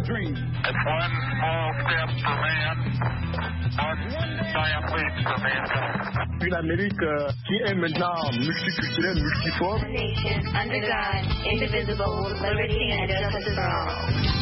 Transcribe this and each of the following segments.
dream. It's one small step for man, one giant leap for mankind. Une Amérique qui est maintenant multiculturelle, multiforme. A nation under God, indivisible, with liberty and justice for all.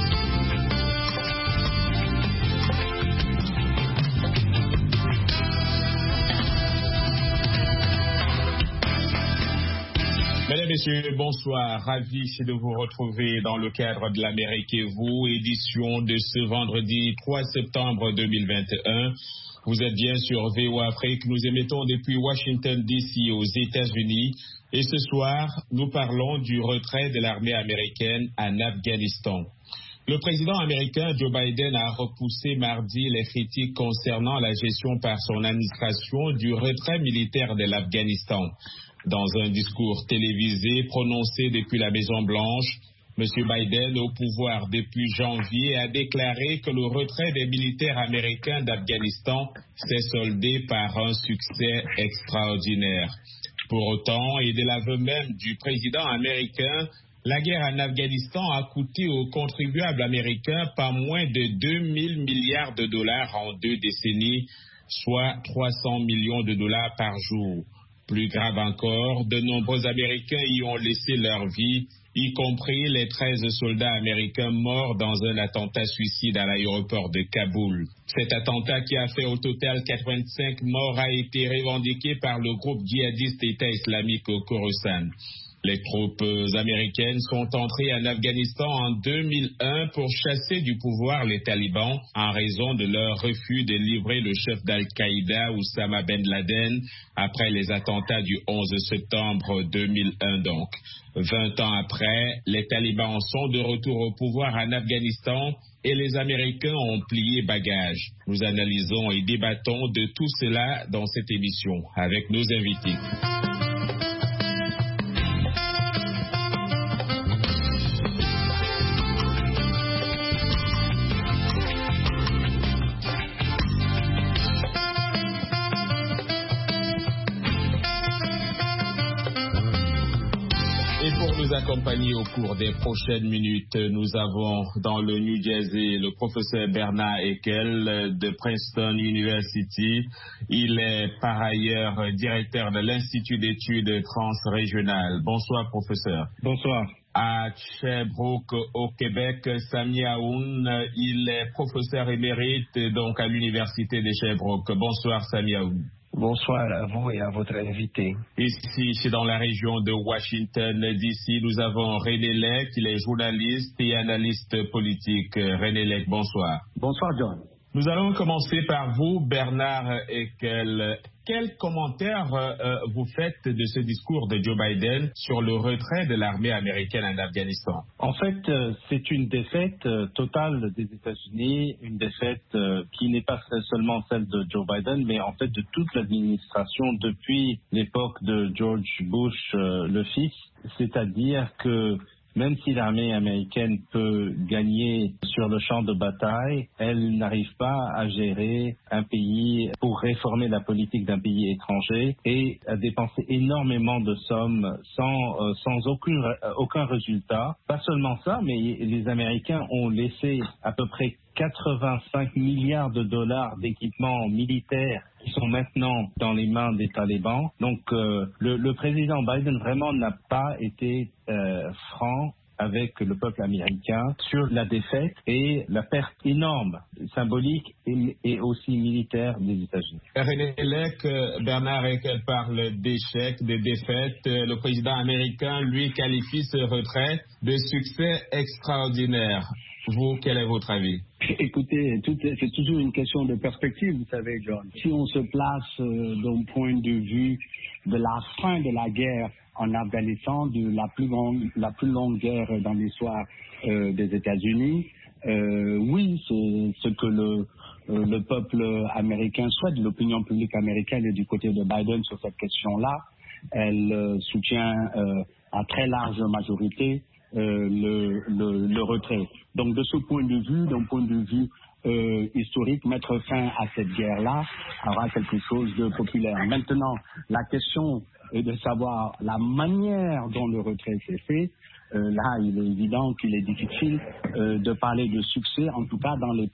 Mesdames, Messieurs, bonsoir. Ravi de vous retrouver dans le cadre de l'Amérique et vous, édition de ce vendredi 3 septembre 2021. Vous êtes bien sur VOA Afrique. Nous émettons depuis Washington, D.C. aux États-Unis. Et ce soir, nous parlons du retrait de l'armée américaine en Afghanistan. Le président américain Joe Biden a repoussé mardi les critiques concernant la gestion par son administration du retrait militaire de l'Afghanistan. Dans un discours télévisé prononcé depuis la Maison-Blanche, M. Biden, au pouvoir depuis janvier, a déclaré que le retrait des militaires américains d'Afghanistan s'est soldé par un succès extraordinaire. Pour autant, et de l'aveu même du président américain, la guerre en Afghanistan a coûté aux contribuables américains pas moins de 2 000 milliards de dollars en 2 décennies, soit 300 millions de dollars par jour. Plus grave encore, de nombreux Américains y ont laissé leur vie, y compris les 13 soldats américains morts dans un attentat suicide à l'aéroport de Kaboul. Cet attentat qui a fait au total 85 morts a été revendiqué par le groupe djihadiste État islamique au Khorasan. Les troupes américaines sont entrées en Afghanistan en 2001 pour chasser du pouvoir les talibans en raison de leur refus de livrer le chef d'Al-Qaïda, Oussama Ben Laden, après les attentats du 11 septembre 2001 donc. 20 ans après, les talibans sont de retour au pouvoir en Afghanistan et les Américains ont plié bagage. Nous analysons et débattons de tout cela dans cette émission avec nos invités. Accompagné au cours des prochaines minutes, nous avons dans le New Jersey le professeur Bernard Eckel de Princeton University. Il est par ailleurs directeur de l'Institut d'études transrégionales. Bonsoir professeur. Bonsoir. À Sherbrooke au Québec, Sami Aoun, il est professeur émérite donc à l'Université de Sherbrooke. Bonsoir Sami Aoun. Bonsoir à vous et à votre invité. Ici, c'est dans la région de Washington, D.C. Nous avons René Lec, il est journaliste et analyste politique. René Lec, bonsoir. Bonsoir, John. Nous allons commencer par vous, Bernard Eckel. Quel commentaire vous faites de ce discours de Joe Biden sur le retrait de l'armée américaine en Afghanistan? En fait, c'est une défaite totale des États-Unis, une défaite qui n'est pas seulement celle de Joe Biden, mais en fait de toute l'administration depuis l'époque de George Bush, le fils. C'est-à-dire que même si l'armée américaine peut gagner sur le champ de bataille, elle n'arrive pas à gérer un pays pour réformer la politique d'un pays étranger et à dépenser énormément de sommes sans aucun résultat. Pas seulement ça, mais les Américains ont laissé à peu près 85 milliards de dollars d'équipements militaires qui sont maintenant dans les mains des talibans. Donc le président Biden vraiment n'a pas été franc avec le peuple américain sur la défaite et la perte énorme, symbolique et aussi militaire des États-Unis. René Lec, Bernard Eckel parle d'échec, de défaite. Le président américain, lui, qualifie ce retrait de succès extraordinaire. Vous, quel est votre avis? Écoutez, c'est toujours une question de perspective, vous savez, John. Si on se place d'un point de vue de la fin de la guerre en Afghanistan, de la plus longue guerre dans l'histoire des États-Unis, oui, c'est ce que le peuple américain souhaite. L'opinion publique américaine est du côté de Biden sur cette question-là. Elle soutient à très large majorité le retrait. Donc de ce point de vue, d'un point de vue historique, mettre fin à cette guerre-là aura quelque chose de populaire. Maintenant, la question est de savoir la manière dont le retrait s'est fait. Là, il est évident qu'il est difficile de parler de succès, en tout cas dans les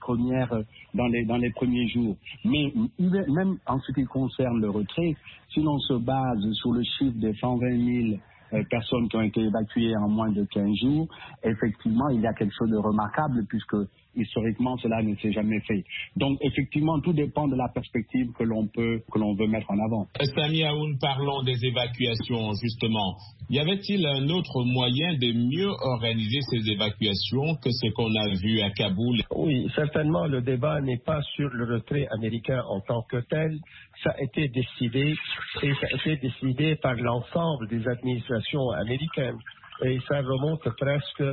premiers jours. Mais même en ce qui concerne le retrait, si l'on se base sur le chiffre des 120 000 personnes qui ont été évacuées en moins de 15 jours, effectivement, il y a quelque chose de remarquable puisque historiquement, cela ne s'est jamais fait. Donc, effectivement, tout dépend de la perspective que l'on veut mettre en avant. Sami Aoun, parlons des évacuations, justement. Y avait-il un autre moyen de mieux organiser ces évacuations que ce qu'on a vu à Kaboul? Oui, certainement, le débat n'est pas sur le retrait américain en tant que tel. Ça a été décidé, et ça a été décidé par l'ensemble des administrations américaines. Et ça remonte presque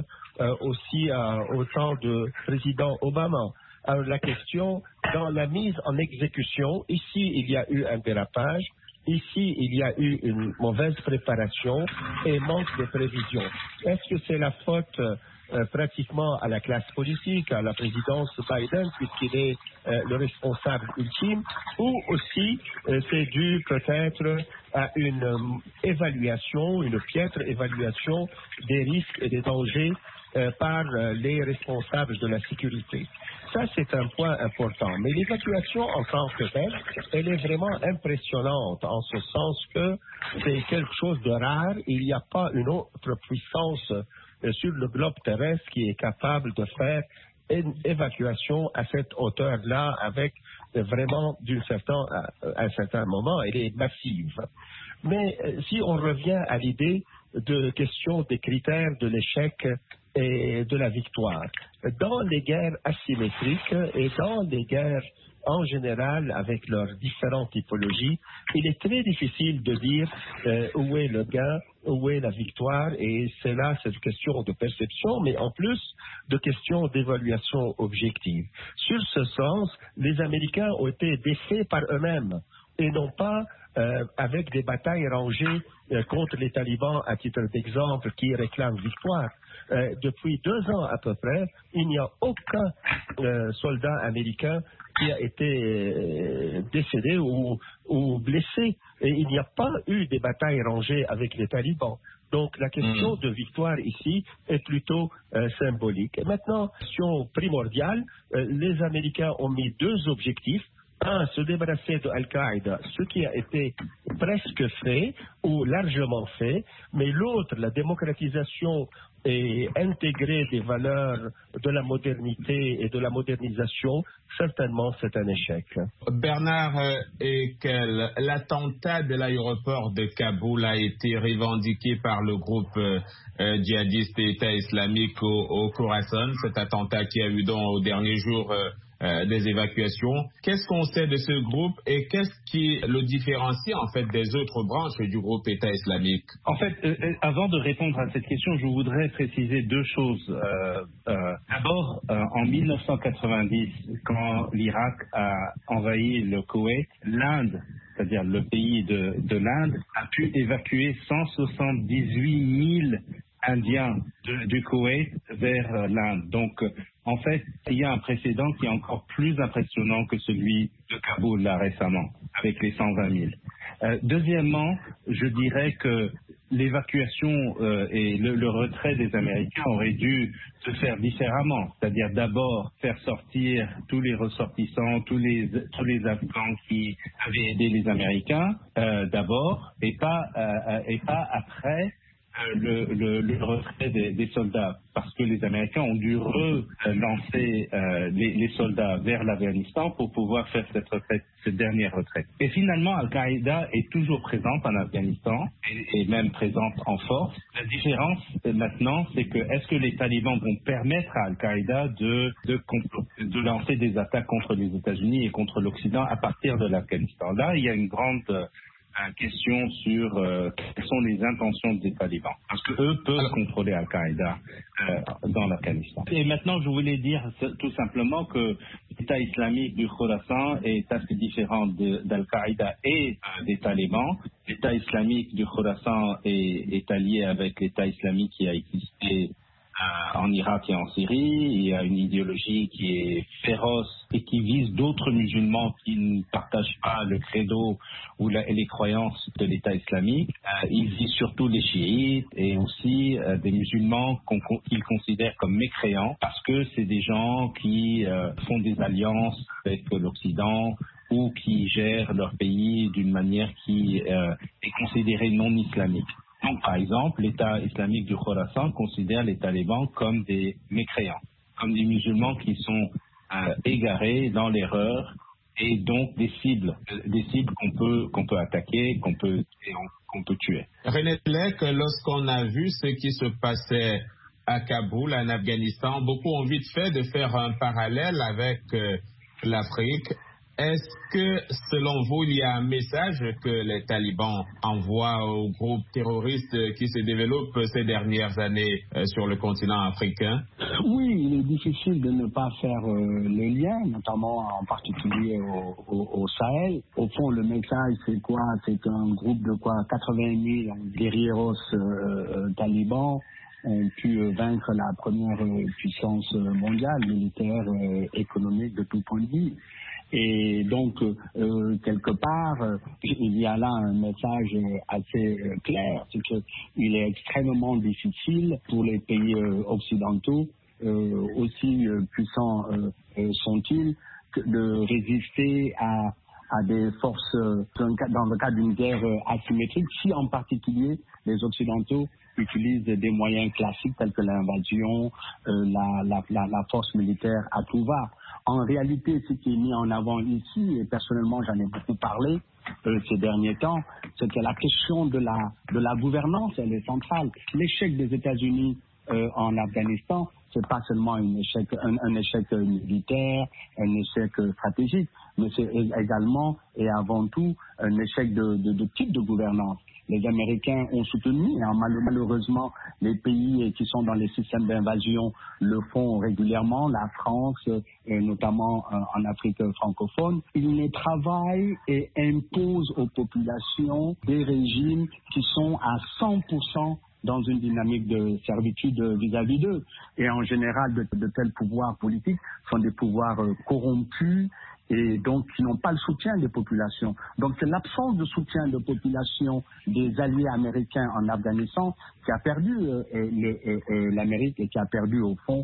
aussi au temps de président Obama. Alors la question, dans la mise en exécution, ici il y a eu un dérapage, ici il y a eu une mauvaise préparation et manque de prévision. Est-ce que c'est la faute pratiquement à la classe politique, à la présidence Biden, puisqu'il est le responsable ultime, ou aussi c'est dû peut-être à une évaluation, une piètre évaluation des risques et des dangers par les responsables de la sécurité. Ça, c'est un point important. Mais l'évacuation en tant que telle, elle est vraiment impressionnante en ce sens que c'est quelque chose de rare. Il n'y a pas une autre puissance sur le globe terrestre qui est capable de faire une évacuation à cette hauteur-là avec vraiment à un certain moment, elle est massive. Mais si on revient à l'idée de question des critères de l'échec et de la victoire, dans les guerres asymétriques et dans les guerres en général avec leurs différentes typologies, il est très difficile de dire où est le gain, où est la victoire, et c'est là cette question de perception, mais en plus de question d'évaluation objective. Sur ce sens, les Américains ont été défaits par eux-mêmes et non pas avec des batailles rangées contre les talibans, à titre d'exemple, qui réclament victoire. Depuis 2 ans à peu près, il n'y a aucun soldat américain qui a été décédé ou blessé. Et il n'y a pas eu des batailles rangées avec les talibans. Donc la question de victoire ici est plutôt symbolique. Et maintenant, question primordiale, les Américains ont mis 2 objectifs. Un, se débarrasser de Al-Qaïda, ce qui a été presque fait ou largement fait, mais l'autre, la démocratisation et intégrer des valeurs de la modernité et de la modernisation, certainement c'est un échec. Bernard Ekel, l'attentat de l'aéroport de Kaboul a été revendiqué par le groupe djihadiste État islamique au Khorasan, cet attentat qui a eu donc au dernier jour des évacuations. Qu'est-ce qu'on sait de ce groupe et qu'est-ce qui le différencie en fait des autres branches du groupe État islamique? En fait, avant de répondre à cette question, je voudrais préciser 2 choses. D'abord, en 1990, quand l'Irak a envahi le Koweït, l'Inde, c'est-à-dire le pays de l'Inde, a pu évacuer 178 000 Indiens du Koweït vers l'Inde. Donc, en fait, il y a un précédent qui est encore plus impressionnant que celui de Kaboul, là, récemment, avec les 120 000. Deuxièmement, je dirais que l'évacuation et le retrait des Américains auraient dû se faire différemment. C'est-à-dire d'abord faire sortir tous les ressortissants, tous les Afghans qui avaient aidé les Américains, d'abord, et pas après le retrait des soldats, parce que les Américains ont dû relancer les soldats vers l'Afghanistan pour pouvoir faire cette dernière retraite. Et finalement, Al-Qaïda est toujours présente en Afghanistan et même présente en force. La différence maintenant, c'est que est-ce que les talibans vont permettre à Al-Qaïda de lancer des attaques contre les États-Unis et contre l'Occident à partir de l'Afghanistan? Là, il y a une grande question sur quelles sont les intentions des talibans, parce qu'eux peuvent contrôler Al-Qaïda dans l'Afghanistan. Et maintenant, je voulais dire tout simplement que l'État islamique du Khorasan est assez différent d'Al-Qaïda et des talibans. L'État islamique du Khorasan est allié avec l'État islamique qui a existé en Irak et en Syrie. Il y a une idéologie qui est féroce et qui vise d'autres musulmans qui ne partagent pas le credo ou les croyances de l'État islamique. Il vise surtout les chiites et aussi des musulmans qu'il considère comme mécréants parce que c'est des gens qui font des alliances avec l'Occident ou qui gèrent leur pays d'une manière qui est considérée non islamique. Donc, par exemple, l'État islamique du Khorasan considère les talibans comme des mécréants, comme des musulmans qui sont égarés dans l'erreur et donc des cibles qu'on peut attaquer, qu'on peut tuer. René Lec, lorsqu'on a vu ce qui se passait à Kaboul, en Afghanistan, beaucoup ont vite fait de faire un parallèle avec l'Afrique. Est-ce que, selon vous, il y a un message que les talibans envoient aux groupes terroristes qui se développent ces dernières années sur le continent africain? Oui, il est difficile de ne pas faire le lien, notamment en particulier au Sahel. Au fond, le message, c'est quoi? C'est un groupe de 80 000 guerrieros talibans ont pu vaincre la première puissance mondiale, militaire, économique de tout point de vue. Et donc, quelque part, il y a là un message assez clair, c'est qu'il est extrêmement difficile pour les pays occidentaux, aussi puissants sont-ils, de résister à des forces dans le cadre d'une guerre asymétrique, si en particulier les Occidentaux utilisent des moyens classiques tels que l'invasion, la force militaire à tout va. En réalité, ce qui est mis en avant ici, et personnellement j'en ai beaucoup parlé ces derniers temps, c'est que la question de la gouvernance, elle est centrale. L'échec des États-Unis en Afghanistan, c'est pas seulement un échec militaire, un échec stratégique, mais c'est également et avant tout un échec de type de gouvernance. Les Américains ont soutenu, et malheureusement, les pays qui sont dans les systèmes d'invasion le font régulièrement, la France, et notamment en Afrique francophone. Ils travaillent et imposent aux populations des régimes qui sont à 100% dans une dynamique de servitude vis-à-vis d'eux. Et en général, de tels pouvoirs politiques sont des pouvoirs corrompus et donc qui n'ont pas le soutien des populations. Donc c'est l'absence de soutien de population des alliés américains en Afghanistan qui a perdu l'Amérique et qui a perdu au fond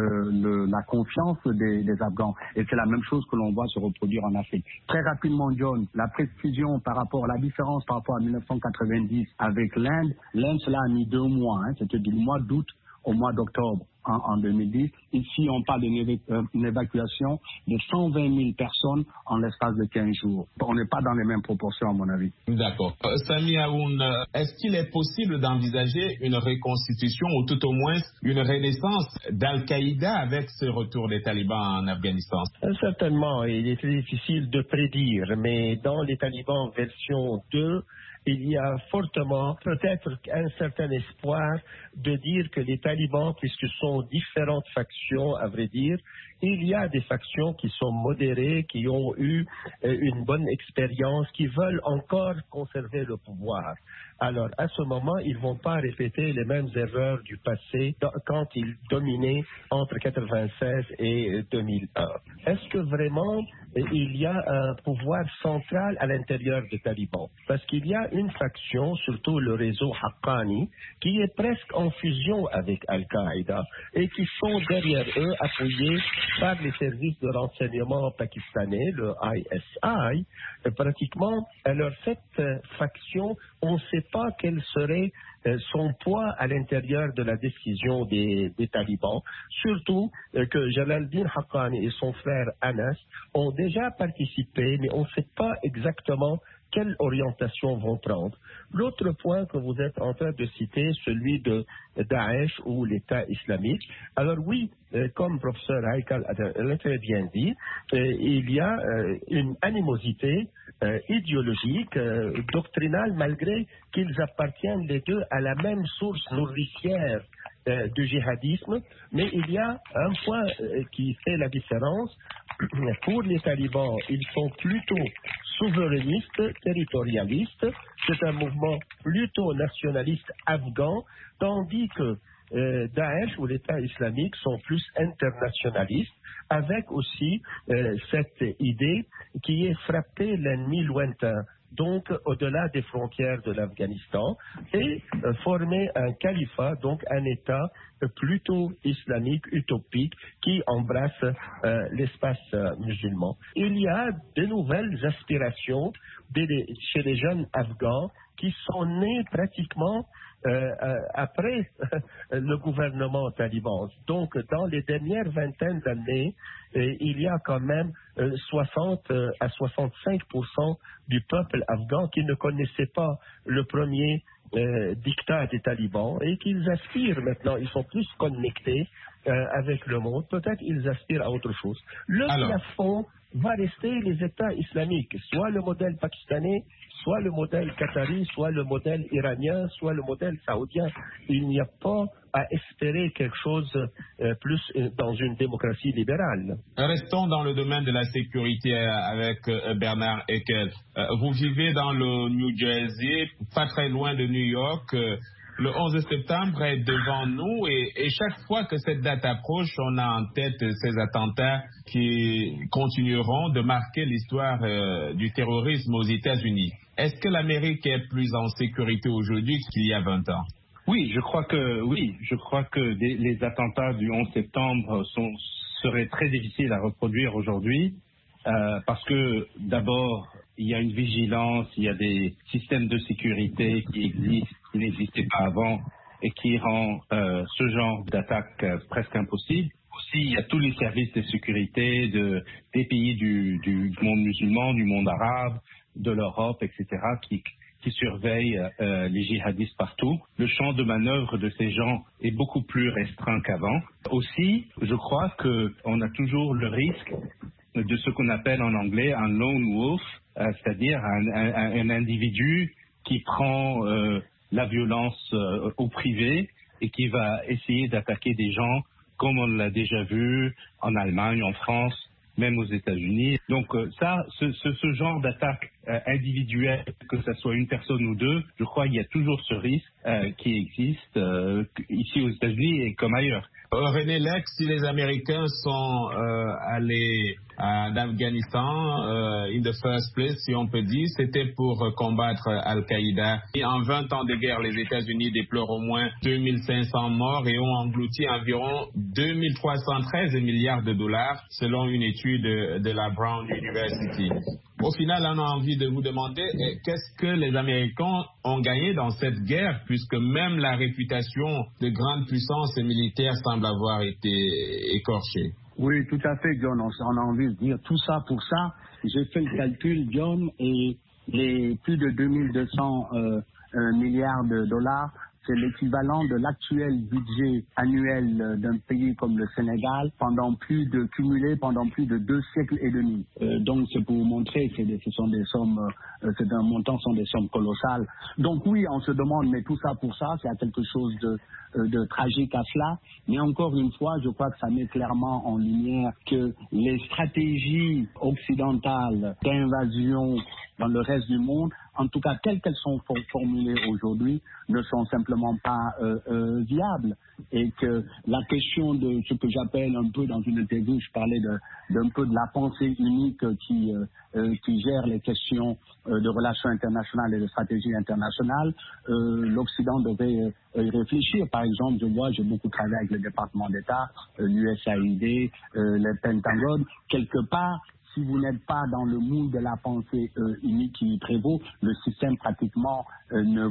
la confiance des Afghans. Et c'est la même chose que l'on voit se reproduire en Afrique. Très rapidement, John, la précision la différence par rapport à 1990 avec l'Inde, cela a mis 2 mois, c'était du mois d'août au mois d'octobre en 2010. Ici, on parle d'une évacuation de 120 000 personnes en l'espace de 15 jours. On n'est pas dans les mêmes proportions, à mon avis. D'accord. Sami Aoun, est-ce qu'il est possible d'envisager une reconstitution ou tout au moins une renaissance d'Al-Qaïda avec ce retour des talibans en Afghanistan? Certainement, il est très difficile de prédire, mais dans les talibans version 2, il y a fortement peut-être un certain espoir de dire que les talibans, puisque ce sont différentes factions, à vrai dire, il y a des factions qui sont modérées, qui ont eu une bonne expérience, qui veulent encore conserver le pouvoir. Alors, à ce moment, ils ne vont pas répéter les mêmes erreurs du passé quand ils dominaient entre 1996 et 2001. Est-ce que vraiment il y a un pouvoir central à l'intérieur des talibans? Parce qu'il y a une faction, surtout le réseau Haqqani, qui est presque en fusion avec Al-Qaïda et qui sont derrière eux appuyés par les services de renseignement pakistanais, le ISI. Pratiquement, alors cette faction, on ne sait pas quel serait son poids à l'intérieur de la décision des talibans, surtout que Jalaluddin Haqqani et son frère Anas ont déjà participé, mais on ne sait pas exactement quelle orientation vont prendre. L'autre point que vous êtes en train de citer, celui de Daesh ou l'État islamique. Alors oui, comme le professeur Haïkal l'a très bien dit, il y a une animosité idéologique, doctrinale, malgré qu'ils appartiennent les deux à la même source nourricière du djihadisme, mais il y a un point qui fait la différence. Pour les talibans, ils sont plutôt souverainistes, territorialistes. C'est un mouvement plutôt nationaliste afghan, tandis que Daesh ou l'État islamique sont plus internationalistes, avec aussi cette idée qui est frapper l'ennemi lointain, donc au-delà des frontières de l'Afghanistan, et former un califat, donc un État plutôt islamique, utopique, qui embrasse l'espace musulman. Il y a de nouvelles aspirations chez les jeunes Afghans qui sont nés pratiquement après le gouvernement taliban. Donc, dans les dernières vingtaines d'années, il y a quand même 60 à 65% du peuple afghan qui ne connaissait pas le premier dictat des talibans et qu'ils aspirent maintenant, ils sont plus connectés avec le monde, peut-être ils aspirent à autre chose. Le plafond va rester les États islamiques, soit le modèle pakistanais, soit le modèle qatari, soit le modèle iranien, soit le modèle saoudien. Il n'y a pas à espérer quelque chose plus dans une démocratie libérale. Restons dans le domaine de la sécurité avec Bernard Eckel. Vous vivez dans le New Jersey, pas très loin de New York. Le 11 septembre est devant nous et chaque fois que cette date approche, on a en tête ces attentats qui continueront de marquer l'histoire du terrorisme aux États-Unis. Est-ce que l'Amérique est plus en sécurité aujourd'hui qu'il y a 20 ans? Oui, je crois que les attentats du 11 septembre seraient très difficiles à reproduire aujourd'hui parce que d'abord, il y a une vigilance, il y a des systèmes de sécurité qui existent, qui n'existaient pas avant et qui rend ce genre d'attaque presque impossible. Aussi, il y a tous les services de sécurité des pays du monde musulman, du monde arabe, de l'Europe, etc., qui surveillent les djihadistes partout. Le champ de manœuvre de ces gens est beaucoup plus restreint qu'avant. Aussi, je crois qu'on a toujours le risque de ce qu'on appelle en anglais un lone wolf, c'est-à-dire un individu qui prend la violence au privé et qui va essayer d'attaquer des gens comme on l'a déjà vu en Allemagne, en France, même aux États-Unis. Donc ce genre d'attaque individuelle, que ce soit une personne ou deux, je crois qu'il y a toujours ce risque qui existe ici aux États-Unis et comme ailleurs. René Lex, si les Américains sont allés en Afghanistan, in the first place, si on peut dire, c'était pour combattre Al-Qaïda. Et en 20 ans de guerre, les États-Unis déplorent au moins 2500 morts et ont englouti environ 2313 milliards de dollars, selon une étude de la Brown University. Au final, on a envie de vous demander qu'est-ce que les Américains ont gagné dans cette guerre, puisque même la réputation de grande puissance militaire semble avoir été écorchée. Oui, tout à fait, John. On a envie de dire tout ça pour ça. J'ai fait le calcul, John, et les plus de 2200 milliards de dollars, c'est l'équivalent de l'actuel budget annuel d'un pays comme le Sénégal cumulé pendant plus de 2 siècles et demi. Donc c'est pour vous montrer que ce sont des sommes, c'est un montant, sont des sommes colossales. Donc oui, on se demande, mais tout ça pour ça, c'est à quelque chose de tragique à cela. Mais encore une fois, je crois que ça met clairement en lumière que les stratégies occidentales d'invasion dans le reste du monde, en tout cas telles qu'elles sont formulées aujourd'hui, ne sont simplement pas viables. Et que la question de ce que j'appelle un peu dans une interview, je parlais d'un peu de la pensée unique qui gère les questions de relations internationales et de stratégie internationale, l'Occident devrait y réfléchir. Par exemple, j'ai beaucoup travaillé avec le département d'État, l'USAID, le Pentagone. Quelque part, si vous n'êtes pas dans le moule de la pensée unique qui prévaut, le système pratiquement ne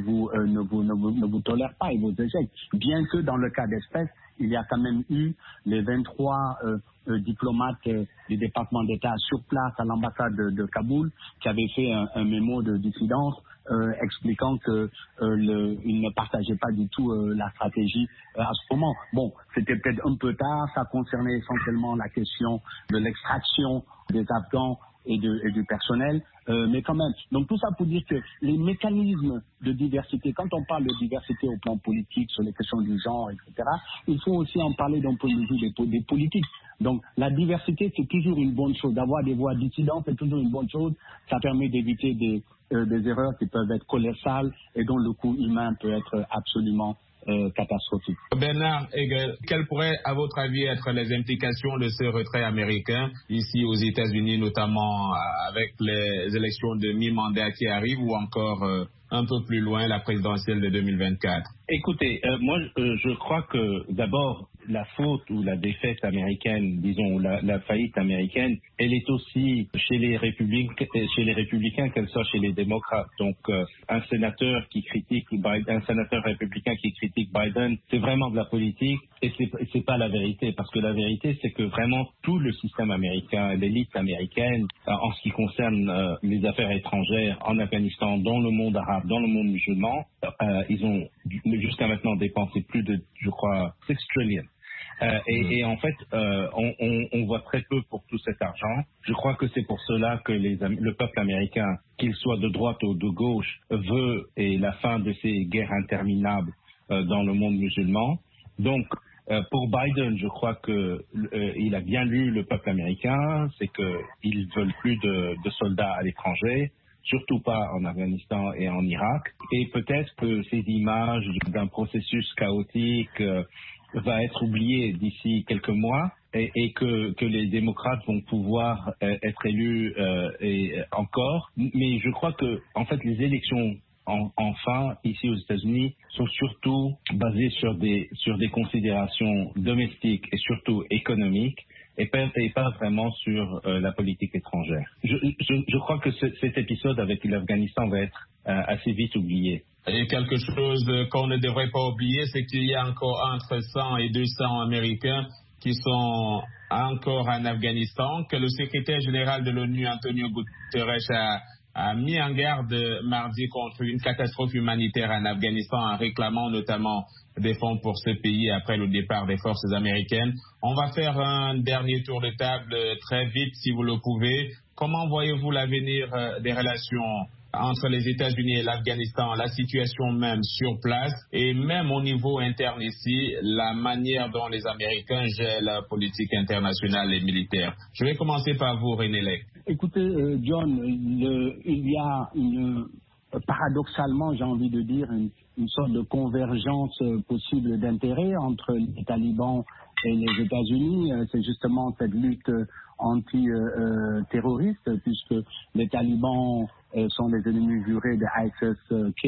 vous tolère pas et vous éjecte. Bien que dans le cas d'espèce, il y a quand même eu les 23 diplomates du département d'État sur place à l'ambassade de Kaboul qui avaient fait un mémo de dissidence expliquant qu'ils ne partageaient pas du tout la stratégie à ce moment. Bon, c'était peut-être un peu tard, ça concernait essentiellement la question de l'extraction des Afghans et du personnel, mais quand même. Donc tout ça pour dire que les mécanismes de diversité, quand on parle de diversité au plan politique, sur les questions du genre, etc., il faut aussi en parler d'un point de vue des politiques. Donc la diversité, c'est toujours une bonne chose. D'avoir des voix dissidentes, c'est toujours une bonne chose. Ça permet d'éviter des erreurs qui peuvent être colossales et dont le coût humain peut être absolument catastrophique. Bernard Hegel, quelles pourraient, à votre avis, être les implications de ce retrait américain ici aux États-Unis, notamment avec les élections de mi-mandat qui arrivent ou encore un peu plus loin, la présidentielle de 2024? Écoutez, moi, je crois que d'abord, la faute ou la défaite américaine, disons, la faillite américaine, elle est aussi chez les républicains qu'elle soit chez les démocrates. Donc, un sénateur républicain qui critique Biden, c'est vraiment de la politique et c'est pas la vérité. Parce que la vérité, c'est que vraiment tout le système américain, l'élite américaine, en ce qui concerne les affaires étrangères en Afghanistan, dans le monde arabe, dans le monde musulman, ils ont jusqu'à maintenant dépensé plus de, je crois, 6 trillions. Et en fait, on voit très peu pour tout cet argent. Je crois que c'est pour cela que le peuple américain, qu'il soit de droite ou de gauche, veut et la fin de ces guerres interminables dans le monde musulman. Donc, pour Biden, je crois que il a bien lu le peuple américain, c'est qu'ils veulent plus de soldats à l'étranger, surtout pas en Afghanistan et en Irak. Et peut-être que ces images d'un processus chaotique va être oublié d'ici quelques mois et que les démocrates vont pouvoir être élus encore. Mais je crois que, en fait, les élections enfin, ici aux États-Unis, sont surtout basées sur des considérations domestiques et surtout économiques et pas vraiment sur la politique étrangère. Je crois que cet épisode avec l'Afghanistan va être assez vite oublié. Et quelque chose qu'on ne devrait pas oublier, c'est qu'il y a encore entre 100 et 200 Américains qui sont encore en Afghanistan, que le secrétaire général de l'ONU, Antonio Guterres, a mis en garde mardi contre une catastrophe humanitaire en Afghanistan en réclamant notamment des fonds pour ce pays après le départ des forces américaines. On va faire un dernier tour de table très vite si vous le pouvez. Comment voyez-vous l'avenir des relations entre les États-Unis et l'Afghanistan, la situation même sur place et même au niveau interne ici, la manière dont les Américains gèrent la politique internationale et militaire? Je vais commencer par vous, René Lec. Écoutez, John, il y a paradoxalement, j'ai envie de dire, une sorte de convergence possible d'intérêts entre les talibans et les États-Unis. C'est justement cette lutte anti-terroriste, puisque les talibans sont les ennemis jurés de ISIS-K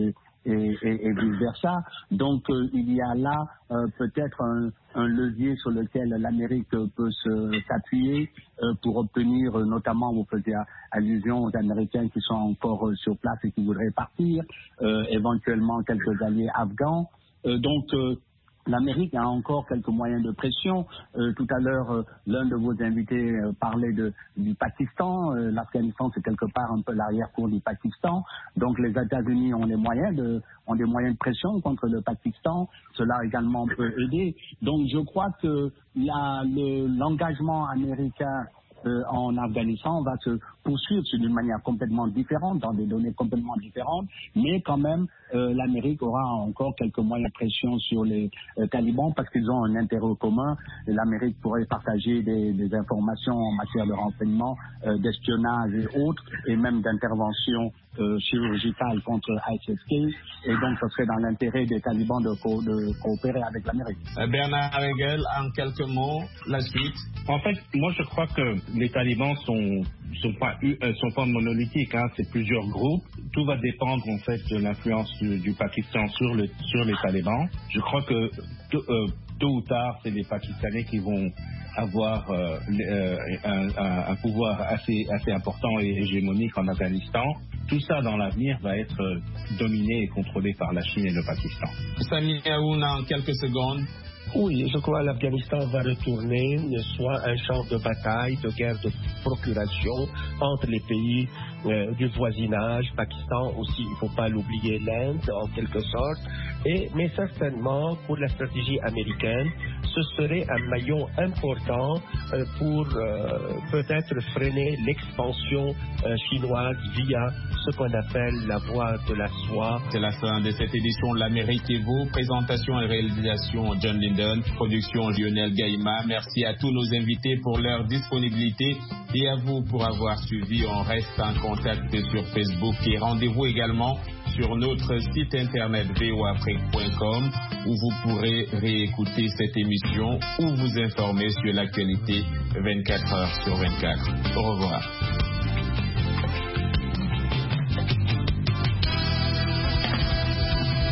et vice-versa. Donc, il y a là peut-être un levier sur lequel l'Amérique peut s'appuyer pour obtenir, notamment, vous faisiez allusion aux Américains qui sont encore sur place et qui voudraient partir, éventuellement quelques alliés afghans. L'Amérique a encore quelques moyens de pression. Tout à l'heure, l'un de vos invités parlait du Pakistan. L'Afghanistan, c'est quelque part un peu l'arrière-cour du Pakistan. Donc les États-Unis ont des moyens de pression contre le Pakistan. Cela également peut aider. Donc je crois que l'engagement américain en Afghanistan va se poursuivre d'une manière complètement différente, dans des données complètement différentes, mais quand même l'Amérique aura encore quelques moyens de pression sur les talibans parce qu'ils ont un intérêt commun. L'Amérique pourrait partager des informations en matière de renseignement, d'espionnage et autres, et même d'intervention chirurgicale contre ISIS-K, et donc ce serait dans l'intérêt des talibans de coopérer avec l'Amérique. Bernard Hegel, en quelques mots, la suite. En fait, moi je crois que les talibans sont pas monolithiques, hein, c'est plusieurs groupes. Tout va dépendre en fait de l'influence du Pakistan sur les talibans. Je crois que tôt ou tard, c'est les Pakistanais qui vont avoir un pouvoir assez important et hégémonique en Afghanistan. Tout ça dans l'avenir va être dominé et contrôlé par la Chine et le Pakistan. Sami Aoun, en quelques secondes. Oui, je crois que l'Afghanistan va retourner soit un champ de bataille, de guerre de procuration entre les pays du voisinage, Pakistan aussi, il ne faut pas l'oublier, l'Inde en quelque sorte, mais certainement pour la stratégie américaine, ce serait un maillon important pour peut-être freiner l'expansion chinoise via ce qu'on appelle la voie de la soie. C'est la fin de cette édition de l'Amérique et vous. Présentation et réalisation John Linden, production Lionel Gaïma. Merci à tous nos invités pour leur disponibilité et à vous pour avoir suivi. On reste en contact sur Facebook et rendez-vous également sur notre site internet voafrique.com où vous pourrez réécouter cette émission ou vous informer sur l'actualité 24 heures sur 24. Au revoir.